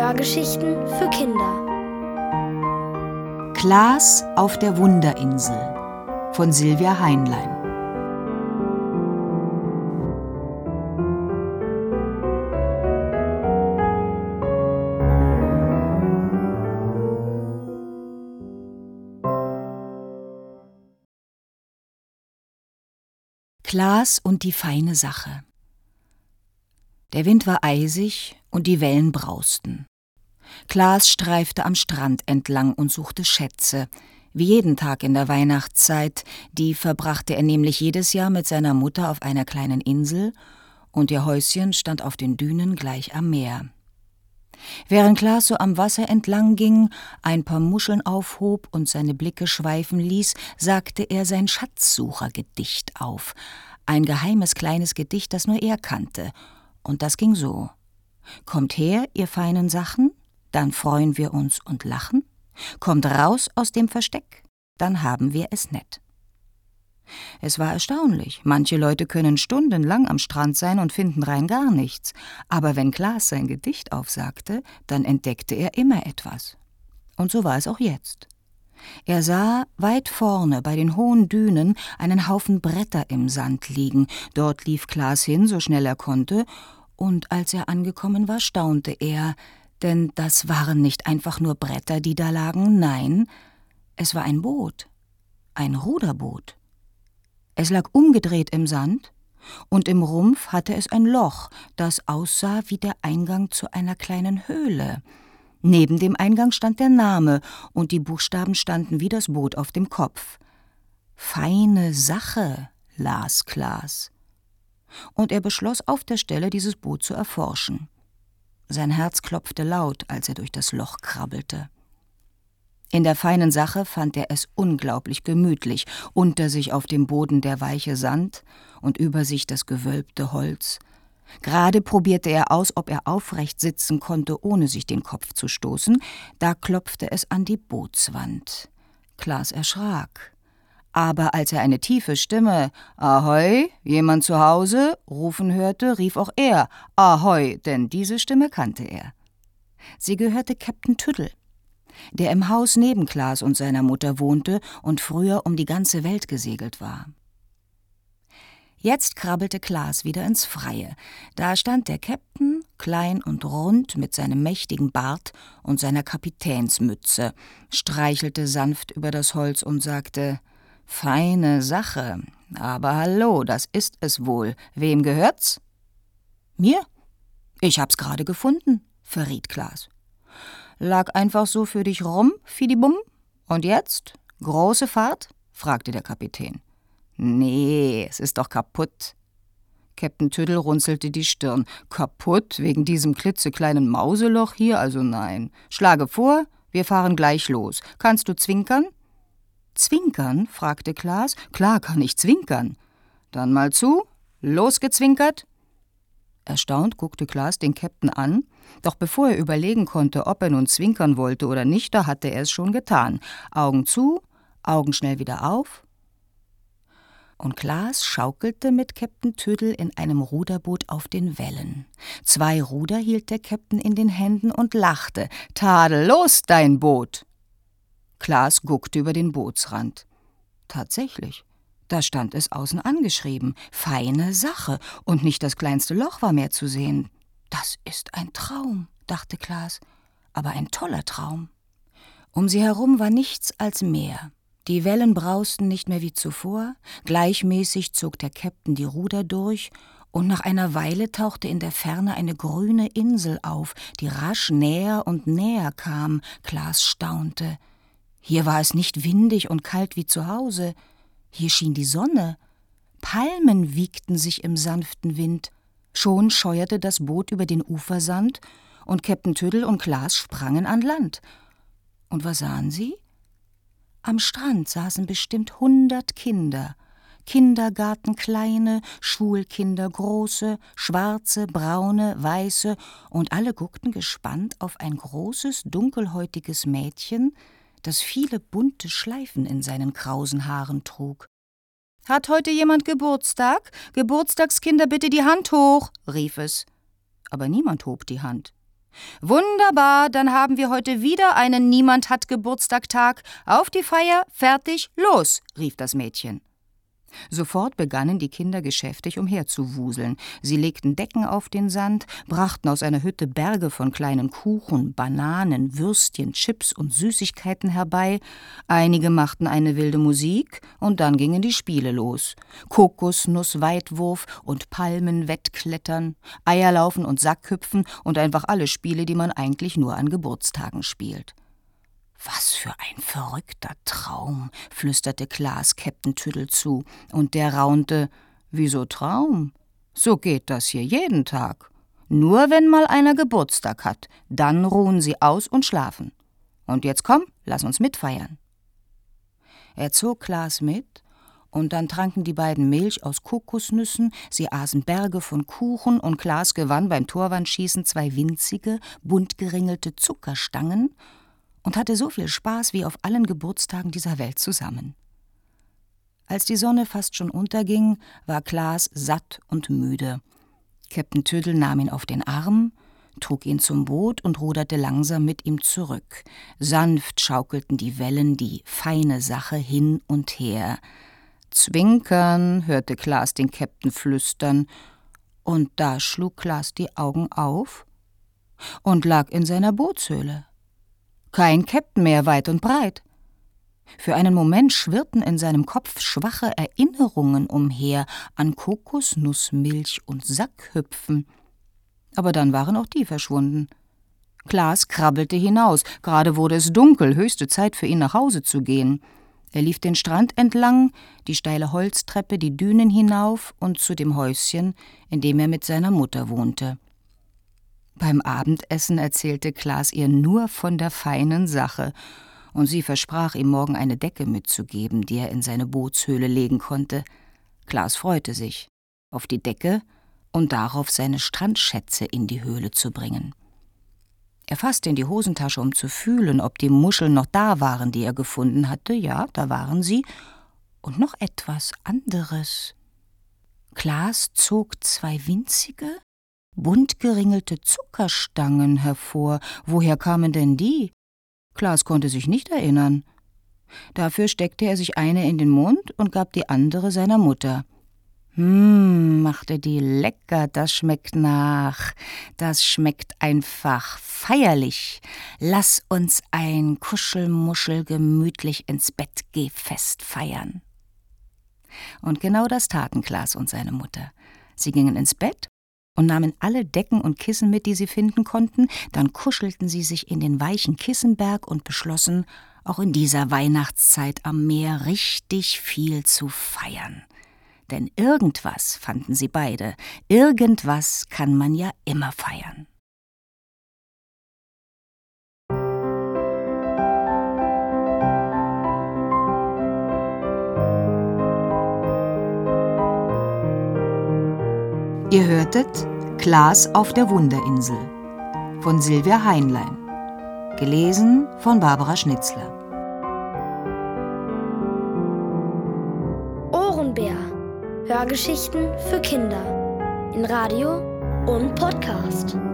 Hörgeschichten für Kinder. Klaas auf der Wunderinsel von Silvia Heinlein. Klaas und die feine Sache. Der Wind war eisig und die Wellen brausten. Klaas streifte am Strand entlang und suchte Schätze, wie jeden Tag in der Weihnachtszeit. Die verbrachte er nämlich jedes Jahr mit seiner Mutter auf einer kleinen Insel, und ihr Häuschen stand auf den Dünen gleich am Meer. Während Klaas so am Wasser entlang ging, ein paar Muscheln aufhob und seine Blicke schweifen ließ, sagte er sein Schatzsuchergedicht auf. Ein geheimes kleines Gedicht, das nur er kannte. Und das ging so: Kommt her, ihr feinen Sachen, dann freuen wir uns und lachen. Kommt raus aus dem Versteck, dann haben wir es nett. Es war erstaunlich. Manche Leute können stundenlang am Strand sein und finden rein gar nichts. Aber wenn Klaas sein Gedicht aufsagte, dann entdeckte er immer etwas. Und so war es auch jetzt. Er sah weit vorne bei den hohen Dünen einen Haufen Bretter im Sand liegen. Dort lief Klaas hin, so schnell er konnte. Und als er angekommen war, staunte er, denn das waren nicht einfach nur Bretter, die da lagen. Nein, es war ein Boot, ein Ruderboot. Es lag umgedreht im Sand, und im Rumpf hatte es ein Loch, das aussah wie der Eingang zu einer kleinen Höhle. Neben dem Eingang stand der Name, und die Buchstaben standen wie das Boot auf dem Kopf. »Feine Sache«, las Klaas. Und er beschloss, auf der Stelle dieses Boot zu erforschen. Sein Herz klopfte laut, als er durch das Loch krabbelte. In der feinen Sache fand er es unglaublich gemütlich, unter sich auf dem Boden der weiche Sand und über sich das gewölbte Holz. Gerade probierte er aus, ob er aufrecht sitzen konnte, ohne sich den Kopf zu stoßen. Da klopfte es an die Bootswand. Klaas erschrak. Aber als er eine tiefe Stimme »Ahoi, jemand zu Hause?« rufen hörte, rief auch er »Ahoi«, denn diese Stimme kannte er. Sie gehörte Käpt'n Tüdel, der im Haus neben Klaas und seiner Mutter wohnte und früher um die ganze Welt gesegelt war. Jetzt krabbelte Klaas wieder ins Freie. Da stand der Käpt'n, klein und rund, mit seinem mächtigen Bart und seiner Kapitänsmütze, streichelte sanft über das Holz und sagte: »Feine Sache, aber hallo, das ist es wohl. Wem gehört's?« »Mir? Ich hab's gerade gefunden«, verriet Klaas. »Lag einfach so für dich rum, Fidibum? Und jetzt? Große Fahrt?« fragte der Kapitän. »Nee, es ist doch kaputt.« Käpt'n Tüdel runzelte die Stirn. »Kaputt? Wegen diesem klitzekleinen Mauseloch hier? Also nein. Schlage vor, wir fahren gleich los. Kannst du zwinkern?« »Zwinkern?« fragte Klaas. »Klar kann ich zwinkern.« »Dann mal zu. Losgezwinkert!« Erstaunt guckte Klaas den Käpt'n an, doch bevor er überlegen konnte, ob er nun zwinkern wollte oder nicht, da hatte er es schon getan. Augen zu, Augen schnell wieder auf. Und Klaas schaukelte mit Käpt'n Tüdel in einem Ruderboot auf den Wellen. 2 Ruder hielt der Käpt'n in den Händen und lachte. »Tadellos, dein Boot!« Klaas guckte über den Bootsrand. Tatsächlich, da stand es außen angeschrieben. »Feine Sache«, und nicht das kleinste Loch war mehr zu sehen. »Das ist ein Traum«, dachte Klaas, aber ein toller Traum. Um sie herum war nichts als Meer. Die Wellen brausten nicht mehr wie zuvor, gleichmäßig zog der Käpt'n die Ruder durch, und nach einer Weile tauchte in der Ferne eine grüne Insel auf, die rasch näher und näher kam. Klaas staunte. Hier war es nicht windig und kalt wie zu Hause. Hier schien die Sonne. Palmen wiegten sich im sanften Wind. Schon scheuerte das Boot über den Ufersand, und Käpt'n Tüdel und Klaas sprangen an Land. Und was sahen sie? Am Strand saßen bestimmt 100 Kinder. Kindergartenkleine, Schulkinder große, schwarze, braune, weiße, und alle guckten gespannt auf ein großes, dunkelhäutiges Mädchen, das viele bunte Schleifen in seinen krausen Haaren trug. »Hat heute jemand Geburtstag? Geburtstagskinder, bitte die Hand hoch«, rief es. Aber niemand hob die Hand. »Wunderbar, dann haben wir heute wieder einen Niemand-hat-Geburtstag-Tag. Auf die Feier, fertig, los«, rief das Mädchen. Sofort begannen die Kinder geschäftig umherzuwuseln. Sie legten Decken auf den Sand, brachten aus einer Hütte Berge von kleinen Kuchen, Bananen, Würstchen, Chips und Süßigkeiten herbei. Einige machten eine wilde Musik und dann gingen die Spiele los. Kokosnuss-Weitwurf und Palmenwettklettern, Eierlaufen und Sackhüpfen und einfach alle Spiele, die man eigentlich nur an Geburtstagen spielt. »Was für ein verrückter Traum«, flüsterte Klaas Käpt'n Tüdel zu, und der raunte, »Wieso Traum? So geht das hier jeden Tag. Nur wenn mal einer Geburtstag hat, dann ruhen sie aus und schlafen. Und jetzt komm, lass uns mitfeiern.« Er zog Klaas mit, und dann tranken die beiden Milch aus Kokosnüssen, sie aßen Berge von Kuchen, und Klaas gewann beim Torwandschießen 2 winzige, bunt geringelte Zuckerstangen und hatte so viel Spaß wie auf allen Geburtstagen dieser Welt zusammen. Als die Sonne fast schon unterging, war Klaas satt und müde. Käpt'n Tüdel nahm ihn auf den Arm, trug ihn zum Boot und ruderte langsam mit ihm zurück. Sanft schaukelten die Wellen die feine Sache hin und her. »Zwinkern«, hörte Klaas den Käpt'n flüstern, und da schlug Klaas die Augen auf und lag in seiner Bootshöhle. Kein Käpt'n mehr weit und breit. Für einen Moment schwirrten in seinem Kopf schwache Erinnerungen umher an Kokosnussmilch und Sackhüpfen. Aber dann waren auch die verschwunden. Klaas krabbelte hinaus. Gerade wurde es dunkel, höchste Zeit für ihn nach Hause zu gehen. Er lief den Strand entlang, die steile Holztreppe, die Dünen hinauf und zu dem Häuschen, in dem er mit seiner Mutter wohnte. Beim Abendessen erzählte Klaas ihr nur von der feinen Sache, und sie versprach ihm morgen eine Decke mitzugeben, die er in seine Bootshöhle legen konnte. Klaas freute sich auf die Decke und darauf, seine Strandschätze in die Höhle zu bringen. Er fasste in die Hosentasche, um zu fühlen, ob die Muscheln noch da waren, die er gefunden hatte. Ja, da waren sie. Und noch etwas anderes. Klaas zog 2 winzige, bunt geringelte Zuckerstangen hervor. Woher kamen denn die? Klaas konnte sich nicht erinnern. Dafür steckte er sich eine in den Mund und gab die andere seiner Mutter. Machte die lecker, das schmeckt nach. Das schmeckt einfach feierlich. Lass uns ein Kuschelmuschel gemütlich ins Bettgehfest feiern. Und genau das taten Klaas und seine Mutter. Sie gingen ins Bett und nahmen alle Decken und Kissen mit, die sie finden konnten. Dann kuschelten sie sich in den weichen Kissenberg und beschlossen, auch in dieser Weihnachtszeit am Meer richtig viel zu feiern. Denn irgendwas, fanden sie beide, irgendwas kann man ja immer feiern. Ihr hörtet Klaas auf der Wunderinsel von Sylvia Heinlein, gelesen von Barbara Schnitzler. Ohrenbär. Hörgeschichten für Kinder in Radio und Podcast.